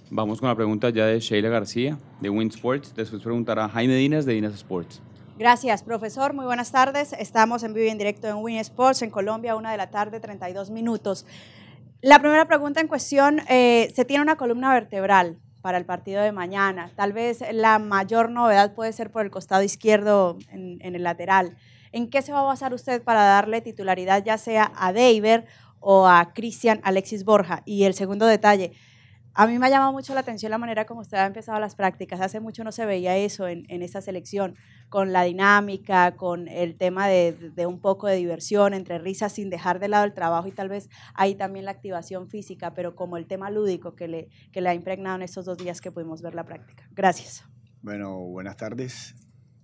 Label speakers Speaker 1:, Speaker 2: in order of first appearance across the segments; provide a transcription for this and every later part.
Speaker 1: Vamos con la pregunta ya de Sheila García, de Win Sports. Después preguntará Jaime Dinas, de Dinas Sports.
Speaker 2: Gracias, profesor. Muy buenas tardes. Estamos en vivo y en directo en Win Sports, en Colombia, 1 de la tarde, 32 minutos. La primera pregunta en cuestión, se tiene una columna vertebral para el partido de mañana. Tal vez la mayor novedad puede ser por el costado izquierdo en el lateral. ¿En qué se va a basar usted para darle titularidad ya sea a Deiber o a Cristian Alexis Borja? Y el segundo detalle, a mí me ha llamado mucho la atención la manera como usted ha empezado las prácticas. Hace mucho no se veía eso en esta selección, con la dinámica, con el tema de un poco de diversión, entre risas, sin dejar de lado el trabajo y tal vez ahí también la activación física, pero como el tema lúdico que le ha impregnado en estos 2 días que pudimos ver la práctica. Gracias.
Speaker 3: Bueno, buenas tardes.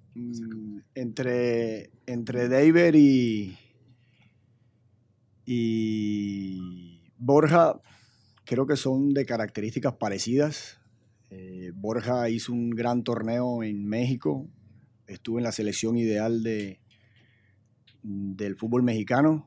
Speaker 3: Entre Deiber y Borja, creo que son de características parecidas. Borja hizo un gran torneo en México, estuvo en la selección ideal del fútbol mexicano,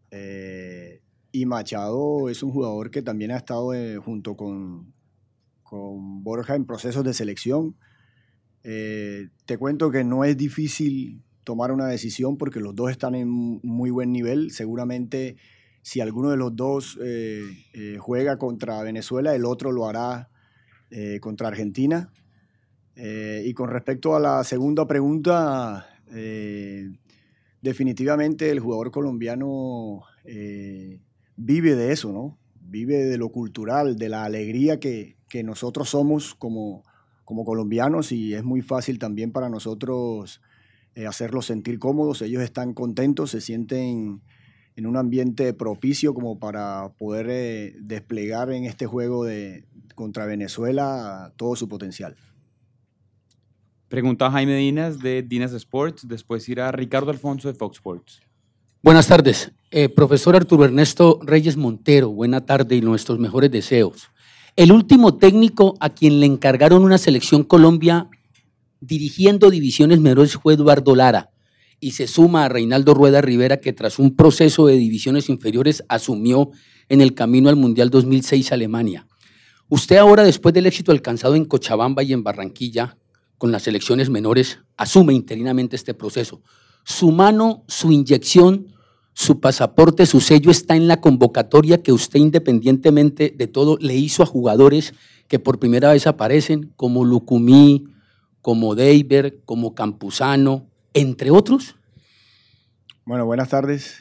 Speaker 3: y Machado es un jugador que también ha estado junto con Borja en procesos de selección. Te cuento que no es difícil tomar una decisión porque los dos están en muy buen nivel. Seguramente si alguno de los dos juega contra Venezuela, el otro lo hará contra Argentina. Y con respecto a la segunda pregunta, definitivamente el jugador colombiano vive de eso, ¿no? Vive de lo cultural, de la alegría que nosotros somos como colombianos, y es muy fácil también para nosotros hacerlos sentir cómodos. Ellos están contentos, se sienten en un ambiente propicio como para poder desplegar en este juego contra Venezuela todo su potencial.
Speaker 1: Pregunta Jaime Dinas, de Dinas Sports. Después irá Ricardo Alfonso, de Fox Sports.
Speaker 4: Buenas tardes. Profesor Arturo Ernesto Reyes Montero, buena tarde y nuestros mejores deseos. El último técnico a quien le encargaron una selección Colombia dirigiendo divisiones menores fue Eduardo Lara, y se suma a Reinaldo Rueda Rivera, que tras un proceso de divisiones inferiores asumió en el camino al Mundial 2006 Alemania. Usted ahora, después del éxito alcanzado en Cochabamba y en Barranquilla con las selecciones menores, asume interinamente este proceso. Su mano, su inyección, su pasaporte, su sello está en la convocatoria que usted, independientemente de todo, le hizo a jugadores que por primera vez aparecen, como Lucumí, como Deiber, como Campuzano, entre otros.
Speaker 3: Bueno, buenas tardes.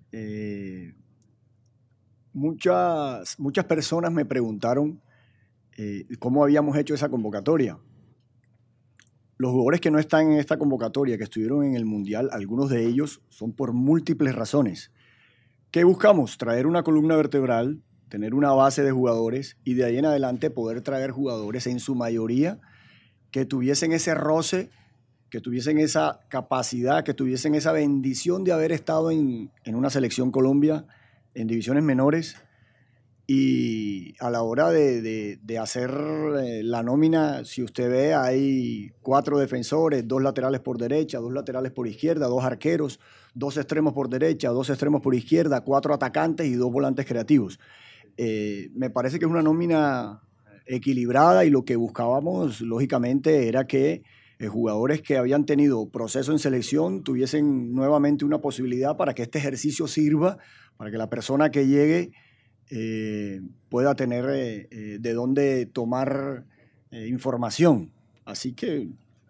Speaker 3: Muchas personas me preguntaron cómo habíamos hecho esa convocatoria. Los jugadores que no están en esta convocatoria, que estuvieron en el Mundial, algunos de ellos son por múltiples razones. ¿Qué buscamos? Traer una columna vertebral, tener una base de jugadores y de ahí en adelante poder traer jugadores en su mayoría que tuviesen ese roce, que tuviesen esa capacidad, que tuviesen esa bendición de haber estado en una selección Colombia en divisiones menores. Y a la hora de hacer la nómina, si usted ve, hay 4 defensores, 2 laterales por derecha, 2 laterales por izquierda, 2 arqueros, 2 extremos por derecha, 2 extremos por izquierda, 4 atacantes y 2 volantes creativos. Me parece que es una nómina equilibrada, y lo que buscábamos, lógicamente, era que jugadores que habían tenido proceso en selección tuviesen nuevamente una posibilidad para que este ejercicio sirva, para que la persona que llegue pueda tener de dónde tomar información. Así que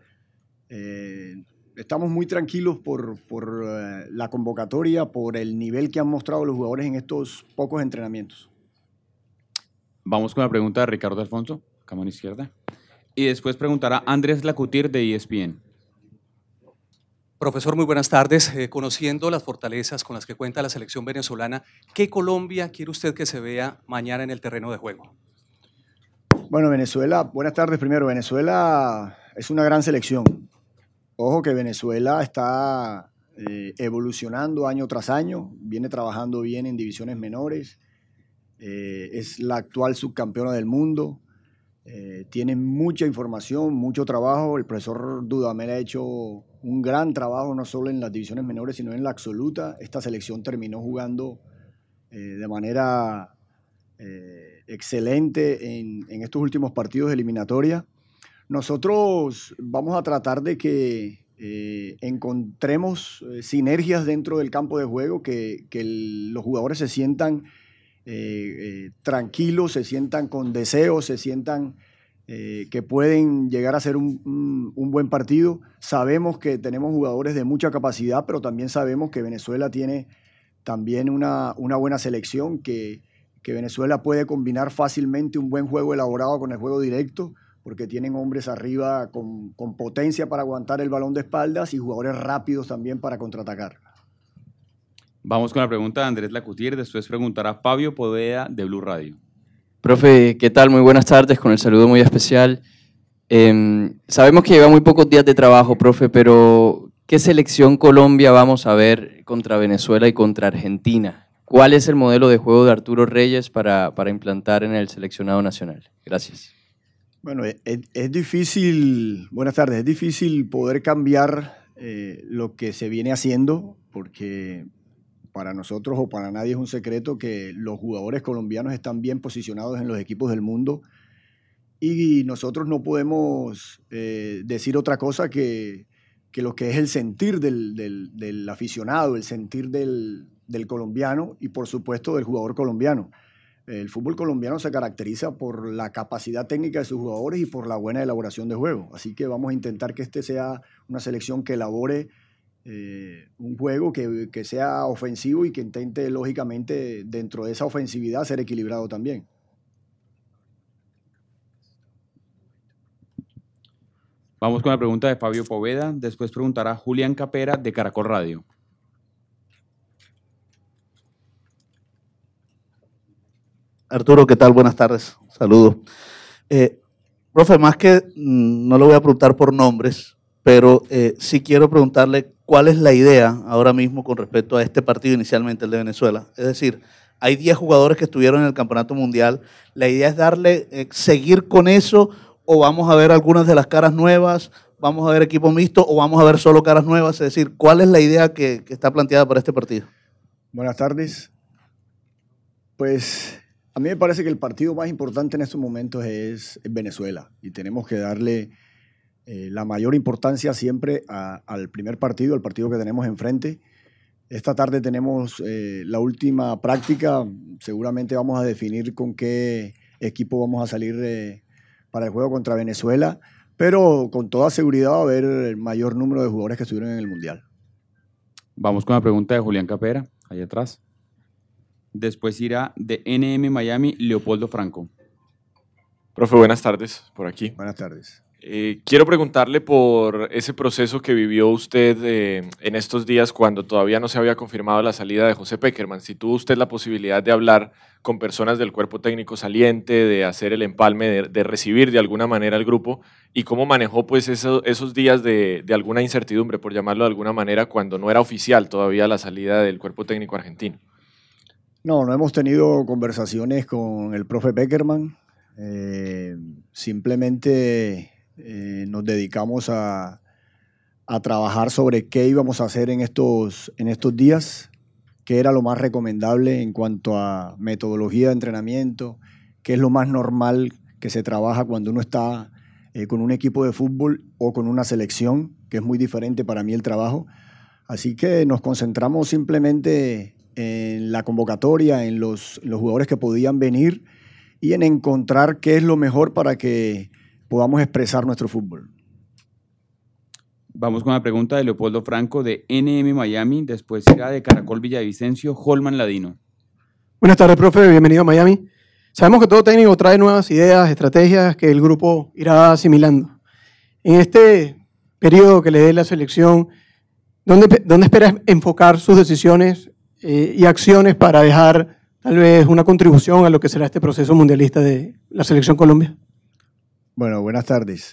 Speaker 3: estamos muy tranquilos por la convocatoria, por el nivel que han mostrado los jugadores en estos pocos entrenamientos.
Speaker 1: Vamos con la pregunta de Ricardo Alfonso, acá a mano izquierda. Y después preguntará Andrés Lacutir, de ESPN.
Speaker 5: Profesor, muy buenas tardes. Conociendo las fortalezas con las que cuenta la selección venezolana, ¿qué Colombia quiere usted que se vea mañana en el terreno de juego?
Speaker 3: Bueno, Venezuela, buenas tardes primero. Venezuela es una gran selección. Ojo que Venezuela está evolucionando año tras año, viene trabajando bien en divisiones menores, es la actual subcampeona del mundo. Tiene mucha información, mucho trabajo. El profesor Dudamel ha hecho un gran trabajo no solo en las divisiones menores, sino en la absoluta. Esta selección terminó jugando de manera excelente en estos últimos partidos de eliminatoria. Nosotros vamos a tratar de que encontremos sinergias dentro del campo de juego, que los jugadores se sientan tranquilos, se sientan con deseos, se sientan que pueden llegar a ser un buen partido. Sabemos que tenemos jugadores de mucha capacidad, pero también sabemos que Venezuela tiene también una buena selección, que Venezuela puede combinar fácilmente un buen juego elaborado con el juego directo, porque tienen hombres arriba con potencia para aguantar el balón de espaldas y jugadores rápidos también para contraatacar.
Speaker 1: Vamos con la pregunta de Andrés Lacutier, después preguntará Fabio Poveda de Blue Radio.
Speaker 6: Profe, ¿qué tal? Muy buenas tardes, con el saludo muy especial. Sabemos que lleva muy pocos días de trabajo, profe, pero ¿qué selección Colombia vamos a ver contra Venezuela y contra Argentina? ¿Cuál es el modelo de juego de Arturo Reyes para implantar en el seleccionado nacional? Gracias.
Speaker 3: Bueno, es difícil, buenas tardes, es difícil poder cambiar lo que se viene haciendo, porque para nosotros o para nadie es un secreto que los jugadores colombianos están bien posicionados en los equipos del mundo y nosotros no podemos decir otra cosa que lo que es el sentir del aficionado, el sentir del colombiano y por supuesto del jugador colombiano. El fútbol colombiano se caracteriza por la capacidad técnica de sus jugadores y por la buena elaboración de juego. Así que vamos a intentar que este sea una selección que elabore un juego que sea ofensivo y que intente, lógicamente, dentro de esa ofensividad, ser equilibrado también.
Speaker 1: Vamos con la pregunta de Fabio Poveda, después preguntará Julián Capera de Caracol Radio.
Speaker 7: Arturo, ¿qué tal? Buenas tardes. Saludos. Profe, más que no le voy a preguntar por nombres, pero sí quiero preguntarle cuál es la idea ahora mismo con respecto a este partido, inicialmente el de Venezuela. Es decir, hay 10 jugadores que estuvieron en el Campeonato Mundial. ¿La idea es darle, seguir con eso o vamos a ver algunas de las caras nuevas, vamos a ver equipo mixto o vamos a ver solo caras nuevas? Es decir, ¿cuál es la idea que está planteada para este partido?
Speaker 3: Buenas tardes. Pues a mí me parece que el partido más importante en estos momentos es Venezuela y tenemos que darle la mayor importancia siempre al primer partido, al partido que tenemos enfrente. Esta tarde tenemos la última práctica, seguramente vamos a definir con qué equipo vamos a salir para el juego contra Venezuela, pero con toda seguridad va a haber el mayor número de jugadores que estuvieron en el Mundial.
Speaker 1: Vamos con la pregunta de Julián Capera, allá atrás. Después irá de NM Miami, Leopoldo Franco.
Speaker 8: Profe, buenas tardes, por aquí.
Speaker 3: Buenas tardes.
Speaker 8: Quiero preguntarle por ese proceso que vivió usted en estos días cuando todavía no se había confirmado la salida de José Pekerman. Si tuvo usted la posibilidad de hablar con personas del cuerpo técnico saliente, de hacer el empalme, de recibir de alguna manera al grupo, y cómo manejó pues esos días de alguna incertidumbre, por llamarlo de alguna manera, cuando no era oficial todavía la salida del cuerpo técnico argentino.
Speaker 3: No hemos tenido conversaciones con el profe Pekerman. Simplemente nos dedicamos a trabajar sobre qué íbamos a hacer en estos días, qué era lo más recomendable en cuanto a metodología de entrenamiento, qué es lo más normal que se trabaja cuando uno está con un equipo de fútbol o con una selección, que es muy diferente para mí el trabajo. Así que nos concentramos simplemente en la convocatoria, en los jugadores que podían venir y en encontrar qué es lo mejor para que podamos expresar nuestro fútbol.
Speaker 1: Vamos con la pregunta de Leopoldo Franco de NM Miami, después será de Caracol Villavicencio, Holman Ladino.
Speaker 9: Buenas tardes, profe, bienvenido a Miami. Sabemos que todo técnico trae nuevas ideas, estrategias que el grupo irá asimilando. En este periodo que le dé la selección, ¿dónde espera enfocar sus decisiones y acciones para dejar tal vez una contribución a lo que será este proceso mundialista de la Selección Colombia?
Speaker 3: Bueno, buenas tardes.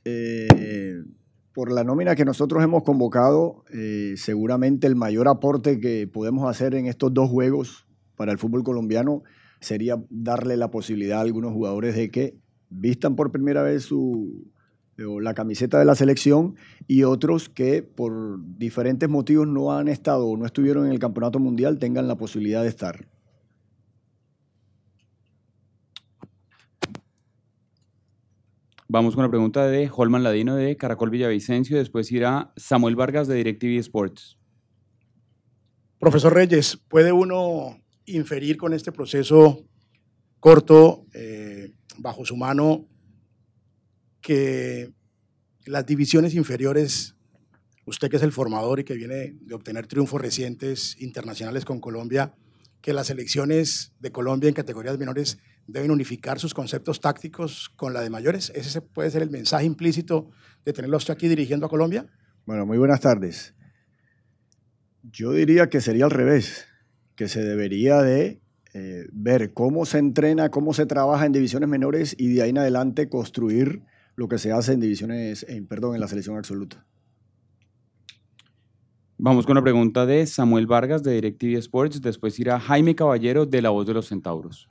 Speaker 3: Por la nómina que nosotros hemos convocado, seguramente el mayor aporte que podemos hacer en estos dos juegos para el fútbol colombiano sería darle la posibilidad a algunos jugadores de que vistan por primera vez la camiseta de la selección y otros que por diferentes motivos no han estado o no estuvieron en el Campeonato Mundial tengan la posibilidad de estar.
Speaker 1: Vamos con la pregunta de Holman Ladino de Caracol Villavicencio, después irá Samuel Vargas de DirecTV Sports.
Speaker 10: Profesor Reyes, ¿puede uno inferir con este proceso corto bajo su mano que las divisiones inferiores, usted que es el formador y que viene de obtener triunfos recientes internacionales con Colombia, que las selecciones de Colombia en categorías menores deben unificar sus conceptos tácticos con la de mayores? ¿Ese puede ser el mensaje implícito de tenerlo usted aquí dirigiendo a Colombia?
Speaker 3: Bueno, muy buenas tardes. Yo diría que sería al revés, que se debería de ver cómo se entrena, cómo se trabaja en divisiones menores y de ahí en adelante construir lo que se hace en en la selección absoluta.
Speaker 1: Vamos con la pregunta de Samuel Vargas de DirecTV Sports, después irá Jaime Caballero de La Voz de los Centauros.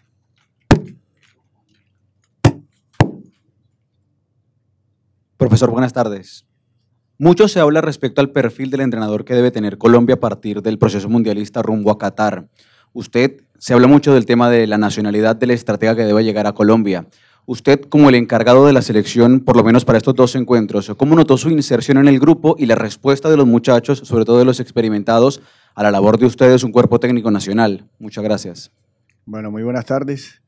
Speaker 11: Profesor, buenas tardes. Mucho se habla respecto al perfil del entrenador que debe tener Colombia a partir del proceso mundialista rumbo a Qatar. Se habla mucho del tema de la nacionalidad del estratega que debe llegar a Colombia. Usted, como el encargado de la selección, por lo menos para estos dos encuentros, ¿cómo notó su inserción en el grupo y la respuesta de los muchachos, sobre todo de los experimentados, a la labor de ustedes, un cuerpo técnico nacional? Muchas gracias.
Speaker 3: Bueno, muy buenas tardes.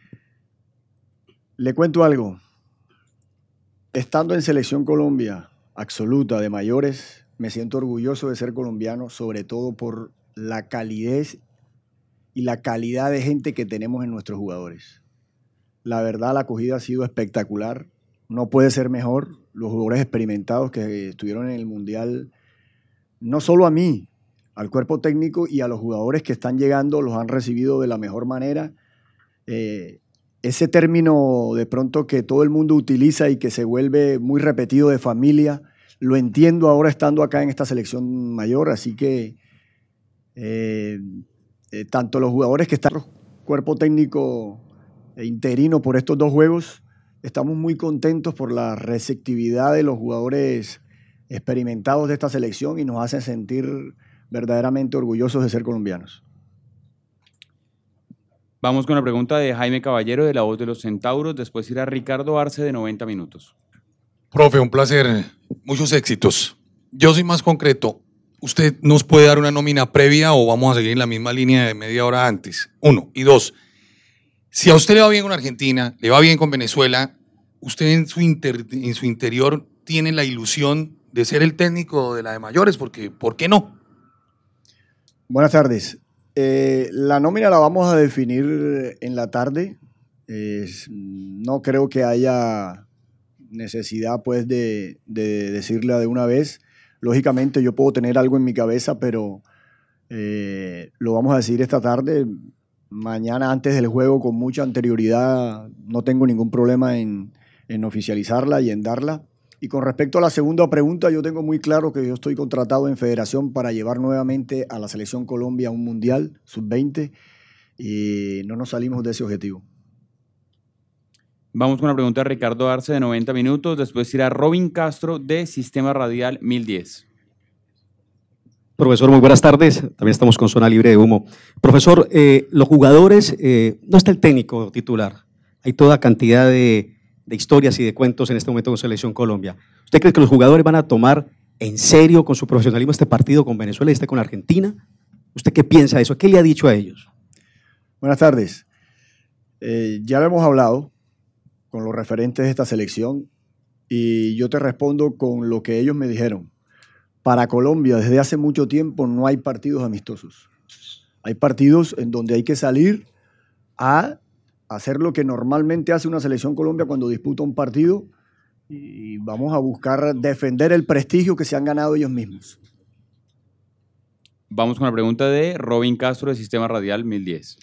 Speaker 3: Le cuento algo. Estando en Selección Colombia absoluta de mayores, me siento orgulloso de ser colombiano, sobre todo por la calidez y la calidad de gente que tenemos en nuestros jugadores. La verdad, la acogida ha sido espectacular. No puede ser mejor. Los jugadores experimentados que estuvieron en el Mundial, no solo a mí, al cuerpo técnico y a los jugadores que están llegando, los han recibido de la mejor manera. Ese término de pronto que todo el mundo utiliza y que se vuelve muy repetido de familia, lo entiendo ahora estando acá en esta selección mayor, así que tanto los jugadores que están en el cuerpo técnico interino por estos dos juegos, estamos muy contentos por la receptividad de los jugadores experimentados de esta selección y nos hacen sentir verdaderamente orgullosos de ser colombianos.
Speaker 1: Vamos con la pregunta de Jaime Caballero de La Voz de los Centauros, después irá Ricardo Arce de 90 minutos.
Speaker 12: Profe, un placer, muchos éxitos. Yo soy más concreto. ¿Usted nos puede dar una nómina previa o vamos a seguir en la misma línea de media hora antes? 1. Y 2, si a usted le va bien con Argentina, le va bien con Venezuela, ¿usted en su interior tiene la ilusión de ser el técnico de la de mayores? Porque, ¿por qué no?
Speaker 3: Buenas tardes. La nómina la vamos a definir en la tarde. No creo que haya necesidad pues de decirla de una vez. Lógicamente yo puedo tener algo en mi cabeza, pero lo vamos a decir esta tarde. Mañana antes del juego con mucha anterioridad no tengo ningún problema en oficializarla y en darla. Y con respecto a la segunda pregunta, yo tengo muy claro que yo estoy contratado en Federación para llevar nuevamente a la Selección Colombia a un Mundial Sub-20 y no nos salimos de ese objetivo.
Speaker 1: Vamos con la pregunta de Ricardo Arce de 90 minutos, después irá Robin Castro de Sistema Radial 1010.
Speaker 13: Profesor, muy buenas tardes. También estamos con Zona Libre de Humo. Profesor, los jugadores, no está el técnico titular. Hay toda cantidad de historias y de cuentos en este momento con Selección Colombia. ¿Usted cree que los jugadores van a tomar en serio con su profesionalismo este partido con Venezuela y este con Argentina? ¿Usted qué piensa de eso? ¿Qué le ha dicho a ellos?
Speaker 3: Buenas tardes. Ya lo hemos hablado con los referentes de esta selección y yo te respondo con lo que ellos me dijeron. Para Colombia, desde hace mucho tiempo no hay partidos amistosos. Hay partidos en donde hay que salir a hacer lo que normalmente hace una selección Colombia cuando disputa un partido y vamos a buscar defender el prestigio que se han ganado ellos mismos.
Speaker 1: Vamos con la pregunta de Robin Castro de Sistema Radial 1010.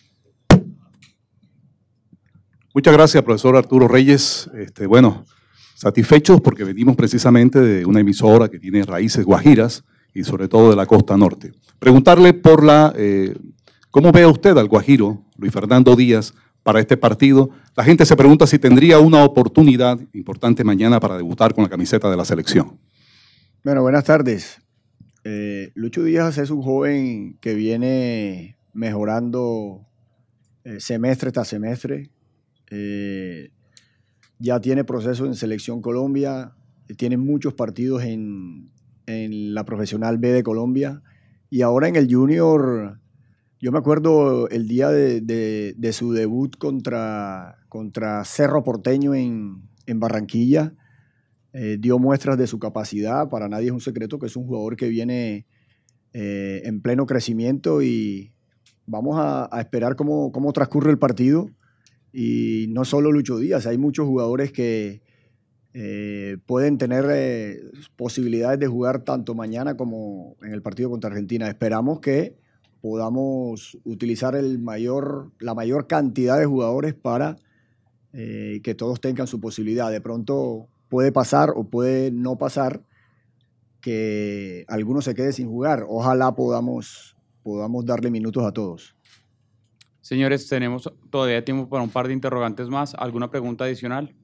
Speaker 14: Muchas gracias, profesor Arturo Reyes. Bueno, satisfechos porque venimos precisamente de una emisora que tiene raíces guajiras y sobre todo de la costa norte. Preguntarle por ¿cómo ve usted al guajiro, Luis Fernando Díaz, para este partido? La gente se pregunta si tendría una oportunidad importante mañana para debutar con la camiseta de la selección.
Speaker 3: Bueno, buenas tardes. Lucho Díaz es un joven que viene mejorando semestre tras semestre. ya tiene proceso en Selección Colombia, tiene muchos partidos en la Profesional B de Colombia y ahora en el Junior. Yo me acuerdo el día de su debut contra Cerro Porteño en Barranquilla. Dio muestras de su capacidad. Para nadie es un secreto que es un jugador que viene en pleno crecimiento y vamos a esperar cómo transcurre el partido. Y no solo Lucho Díaz, hay muchos jugadores que pueden tener posibilidades de jugar tanto mañana como en el partido contra Argentina. Esperamos que podamos utilizar la mayor cantidad de jugadores para que todos tengan su posibilidad. De pronto puede pasar o puede no pasar que alguno se quede sin jugar. Ojalá podamos darle minutos a todos.
Speaker 1: Señores, tenemos todavía tiempo para un par de interrogantes más. ¿Alguna pregunta adicional?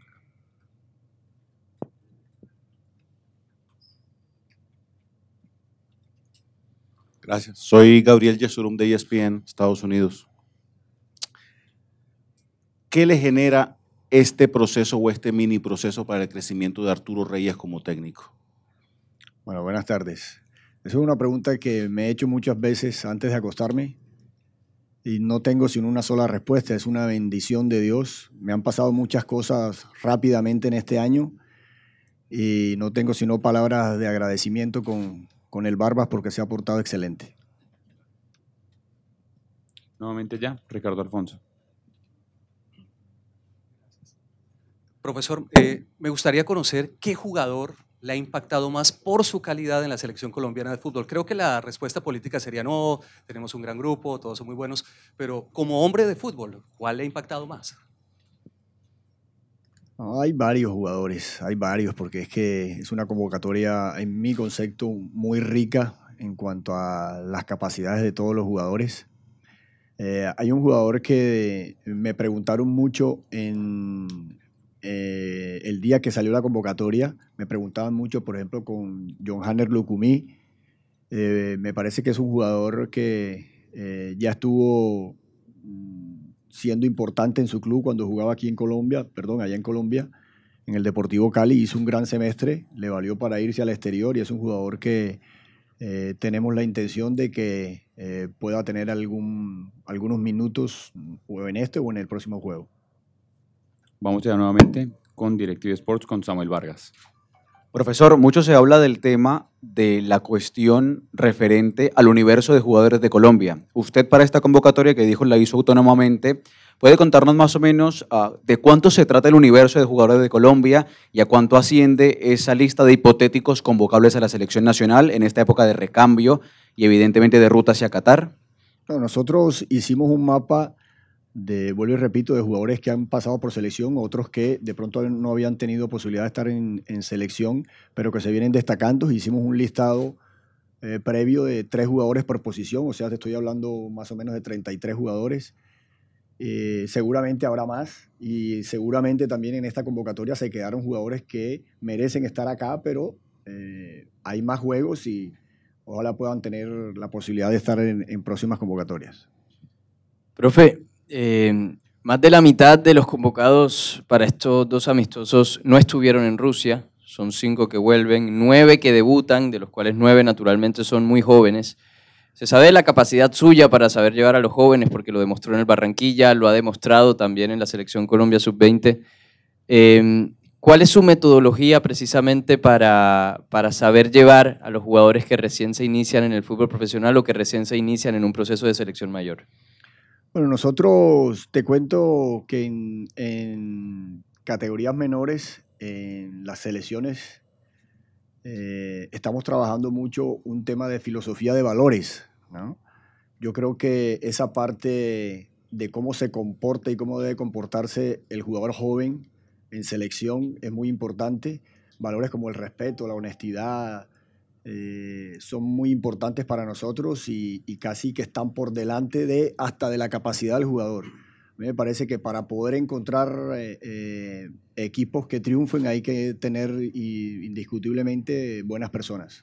Speaker 15: Gracias. Soy Gabriel Yesurum de ESPN, Estados Unidos. ¿Qué le genera este proceso o este mini proceso para el crecimiento de Arturo Reyes como técnico?
Speaker 3: Bueno, buenas tardes. Esa es una pregunta que me he hecho muchas veces antes de acostarme y no tengo sino una sola respuesta. Es una bendición de Dios. Me han pasado muchas cosas rápidamente en este año y no tengo sino palabras de agradecimiento con el Barbas porque se ha portado excelente.
Speaker 1: Nuevamente ya, Ricardo Alfonso.
Speaker 5: Profesor, me gustaría conocer qué jugador le ha impactado más por su calidad en la selección colombiana de fútbol. Creo que la respuesta política sería no, tenemos un gran grupo, todos son muy buenos, pero como hombre de fútbol, ¿cuál le ha impactado más?
Speaker 3: No, hay varios jugadores, hay varios, porque es que es una convocatoria, en mi concepto, muy rica en cuanto a las capacidades de todos los jugadores. Hay un jugador que me preguntaron mucho el día que salió la convocatoria, me preguntaban mucho, por ejemplo, con John Hanner Lucumí. Me parece que es un jugador que ya estuvo siendo importante en su club cuando jugaba allá en Colombia, en el Deportivo Cali, hizo un gran semestre, le valió para irse al exterior y es un jugador que tenemos la intención de que pueda tener algunos minutos o en este o en el próximo juego.
Speaker 1: Vamos ya nuevamente con Directive Sports, con Samuel Vargas.
Speaker 11: Profesor, mucho se habla del tema de la cuestión referente al universo de jugadores de Colombia. Usted para esta convocatoria que dijo la hizo autónomamente, ¿puede contarnos más o menos de cuánto se trata el universo de jugadores de Colombia y a cuánto asciende esa lista de hipotéticos convocables a la selección nacional en esta época de recambio y evidentemente de ruta hacia Qatar?
Speaker 3: No, nosotros hicimos un mapa vuelvo y repito, de jugadores que han pasado por selección, otros que de pronto no habían tenido posibilidad de estar en selección, pero que se vienen destacando. Hicimos un listado previo de 3 jugadores por posición, o sea, te estoy hablando más o menos de 33 jugadores. Seguramente habrá más y seguramente también en esta convocatoria se quedaron jugadores que merecen estar acá, pero hay más juegos y ojalá puedan tener la posibilidad de estar en próximas convocatorias.
Speaker 6: Profe, más de la mitad de los convocados para estos 2 amistosos no estuvieron en Rusia, son 5 que vuelven, 9 que debutan, de los cuales 9 naturalmente son muy jóvenes. Se sabe de la capacidad suya para saber llevar a los jóvenes porque lo demostró en el Barranquilla, lo ha demostrado también en la Selección Colombia Sub-20. ¿Cuál es su metodología precisamente para saber llevar a los jugadores que recién se inician en el fútbol profesional o que recién se inician en un proceso de selección mayor?
Speaker 3: Bueno, nosotros te cuento que en categorías menores, en las selecciones, estamos trabajando mucho un tema de filosofía de valores, ¿no? Yo creo que esa parte de cómo se comporta y cómo debe comportarse el jugador joven en selección es muy importante. Valores como el respeto, la honestidad, son muy importantes para nosotros y casi que están por delante hasta de la capacidad del jugador. A mí me parece que para poder encontrar equipos que triunfen hay que tener indiscutiblemente buenas personas.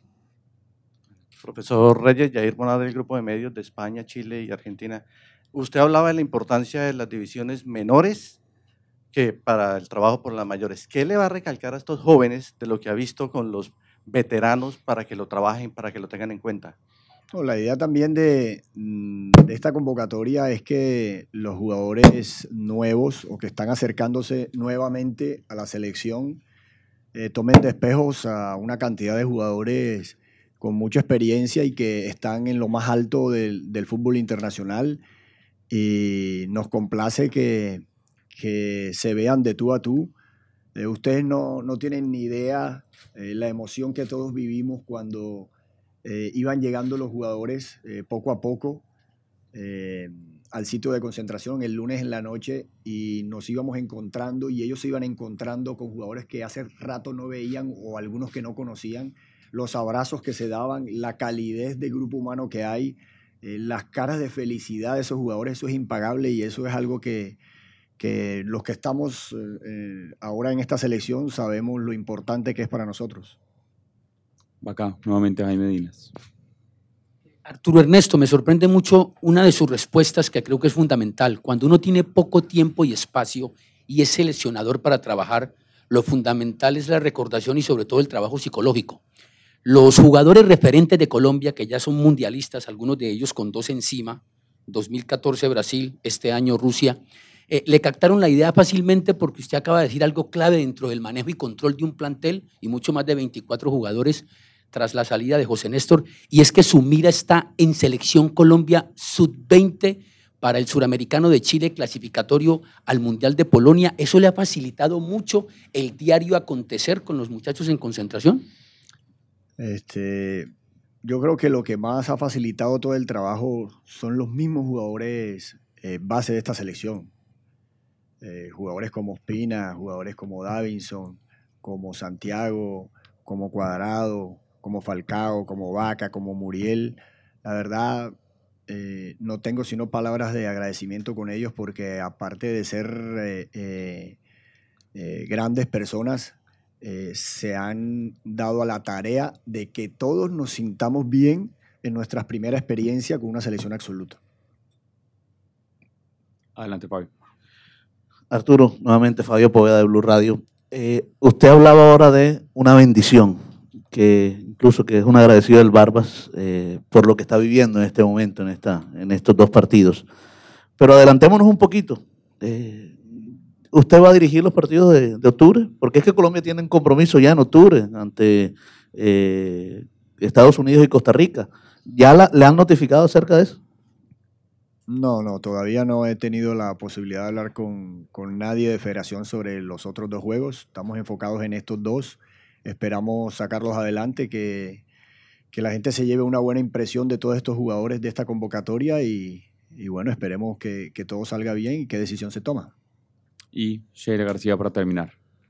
Speaker 15: Profesor Reyes, Jair Bonad del Grupo de Medios de España, Chile y Argentina. Usted hablaba de la importancia de las divisiones menores
Speaker 16: que para el trabajo por las mayores. ¿Qué le va a recalcar a estos jóvenes de lo que ha visto con los veteranos para que lo trabajen, para que lo tengan en cuenta?
Speaker 3: La idea también de esta convocatoria es que los jugadores nuevos o que están acercándose nuevamente a la selección tomen de espejos a una cantidad de jugadores con mucha experiencia y que están en lo más alto del fútbol internacional. Y nos complace que se vean de tú a tú. Ustedes no tienen ni idea la emoción que todos vivimos cuando iban llegando los jugadores poco a poco al sitio de concentración el lunes en la noche y nos íbamos encontrando y ellos se iban encontrando con jugadores que hace rato no veían o algunos que no conocían, los abrazos que se daban, la calidez de grupo humano que hay, las caras de felicidad de esos jugadores, eso es impagable y eso es algo que los que estamos ahora en esta selección sabemos lo importante que es para nosotros.
Speaker 1: Acá, nuevamente Jaime Dinas.
Speaker 4: Arturo Ernesto, me sorprende mucho una de sus respuestas que creo que es fundamental. Cuando uno tiene poco tiempo y espacio y es seleccionador para trabajar, lo fundamental es la recordación y sobre todo el trabajo psicológico. Los jugadores referentes de Colombia, que ya son mundialistas, algunos de ellos con 2 encima, 2014 Brasil, este año Rusia, le captaron la idea fácilmente porque usted acaba de decir algo clave dentro del manejo y control de un plantel y mucho más de 24 jugadores tras la salida de José Néstor, y es que su mira está en Selección Colombia Sub-20 para el Suramericano de Chile clasificatorio al Mundial de Polonia. ¿Eso le ha facilitado mucho el diario acontecer con los muchachos en concentración?
Speaker 3: Yo creo que lo que más ha facilitado todo el trabajo son los mismos jugadores base de esta selección. Jugadores como Ospina, jugadores como Davinson, como Santiago, como Cuadrado, como Falcao, como Vaca, como Muriel. La verdad, no tengo sino palabras de agradecimiento con ellos porque aparte de ser grandes personas, se han dado a la tarea de que todos nos sintamos bien en nuestra primera experiencia con una selección absoluta.
Speaker 1: Adelante, Fabio.
Speaker 7: Arturo, nuevamente Fabio Poveda de Blue Radio. Usted hablaba ahora de una bendición, que incluso que es un agradecido del Barbas por lo que está viviendo en este momento, en estos 2 partidos. Pero adelantémonos un poquito. ¿Usted va a dirigir los partidos de octubre? Porque es que Colombia tiene un compromiso ya en octubre ante Estados Unidos y Costa Rica. ¿Ya le han notificado acerca de eso?
Speaker 3: No, todavía no he tenido la posibilidad de hablar con nadie de federación sobre los otros 2 juegos. Estamos enfocados en estos 2. Esperamos sacarlos adelante, que la gente se lleve una buena impresión de todos estos jugadores de esta convocatoria y bueno, esperemos que todo salga bien y qué decisión se toma.
Speaker 1: Y Sheila García para terminar.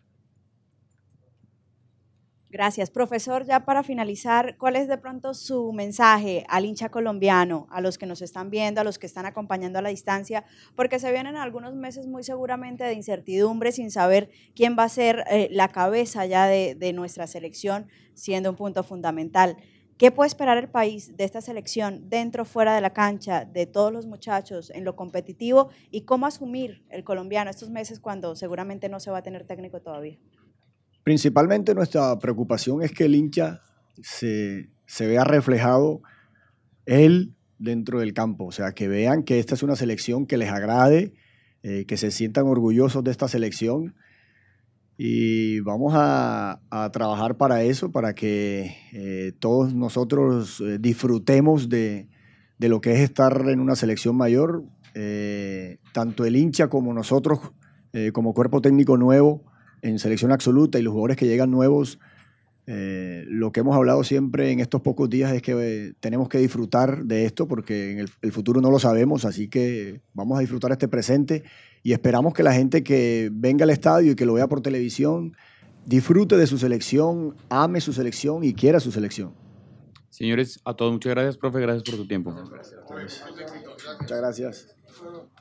Speaker 2: Gracias. Profesor, ya para finalizar, ¿cuál es de pronto su mensaje al hincha colombiano, a los que nos están viendo, a los que están acompañando a la distancia? Porque se vienen algunos meses muy seguramente de incertidumbre sin saber quién va a ser la cabeza ya de nuestra selección, siendo un punto fundamental. ¿Qué puede esperar el país de esta selección dentro, fuera de la cancha, de todos los muchachos en lo competitivo y cómo asumir el colombiano estos meses cuando seguramente no se va a tener técnico todavía?
Speaker 3: Principalmente nuestra preocupación es que el hincha se vea reflejado él dentro del campo, o sea, que vean que esta es una selección que les agrade, que se sientan orgullosos de esta selección y vamos a trabajar para eso, para que todos nosotros disfrutemos de lo que es estar en una selección mayor, tanto el hincha como nosotros como cuerpo técnico nuevo en selección absoluta y los jugadores que llegan nuevos. Lo que hemos hablado siempre en estos pocos días es que tenemos que disfrutar de esto porque en el futuro no lo sabemos, así que vamos a disfrutar este presente y esperamos que la gente que venga al estadio y que lo vea por televisión disfrute de su selección, ame su selección y quiera su selección.
Speaker 1: Señores, a todos muchas gracias, profe, gracias por su tiempo.
Speaker 3: Muchas gracias.